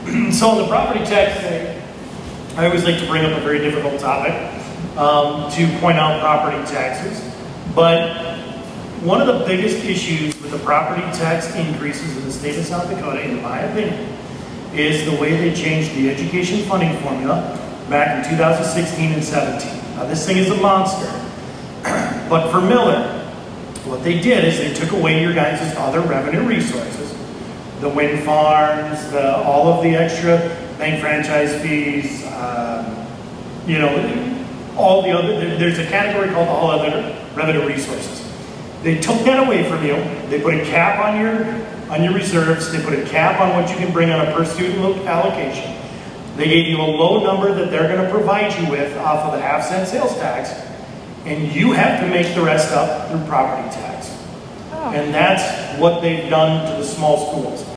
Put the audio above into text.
So on the property tax thing, I always like to bring up a very difficult topic to point out property taxes. But one of the biggest issues with the property tax increases in the state of South Dakota, in my opinion, is the way they changed the education funding formula back in 2016 and 17. Now this thing is a monster, but for Miller, what they did is they took away your guys' other revenue resources, the wind farms, all of the extra bank franchise fees, all the other, there's a category called all other revenue resources. They took that away from you. They put a cap on your reserves. They put a cap on what you can bring on a per student allocation. They gave you a low number that they're going to provide you with off of the half-cent sales tax, and you have to make the rest up through property tax. And that's what they've done to the small schools.